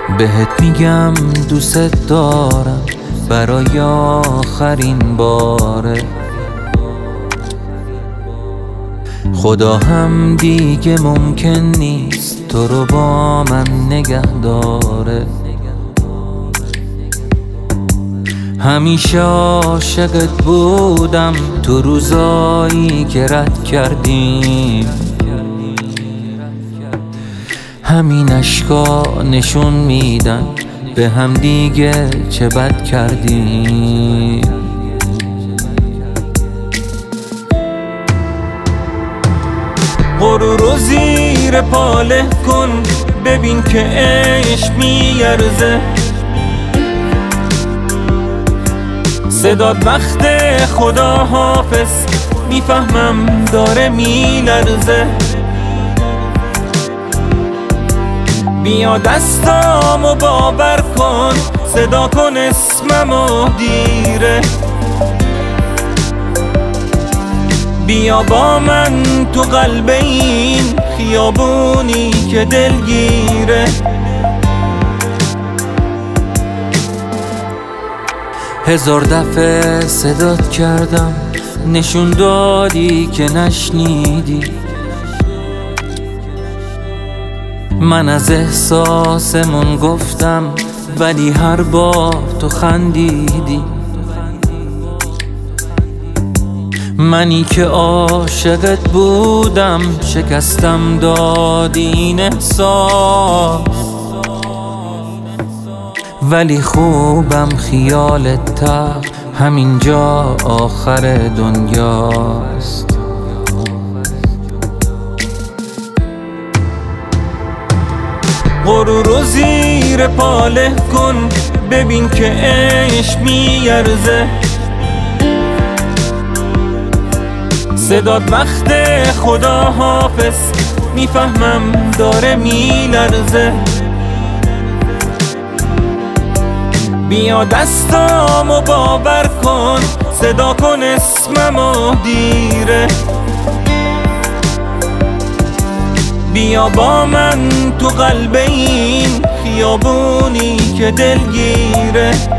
بهت میگم دوست دارم برای آخرین باره. خدا هم دیگه ممکن نیست تو رو با من نگه داره. همیشه عاشقت بودم تو روزایی که رد کردیم. همین اشکا نشون میدن به هم دیگه چه بد کردیم. غرور زیر پاله کن ببین که عشق میارزه. صدات وقت خدا حافظ میفهمم داره میلرزه. بیا دستامو باور کن صدا کن اسممو دیره. بیا با من تو قلب این خیابونی که دلگیره. هزار دفعه صدات کردم نشون دادی که نشنیدی. من از احساسمون گفتم ولی هر بار تو خندیدی. منی که عاشقت بودم شکستم دادی این احساس. ولی خوبم خیالت تا همینجا آخر دنیاست. غرور زیر پاله کن ببین که عشق میارزه. صدات وقت خدا حافظ میفهمم داره میلرزه. بیا دستامو باور کن صدا کن اسممو دیره. بیا با من تو قلب این خیابونی که دلگیره.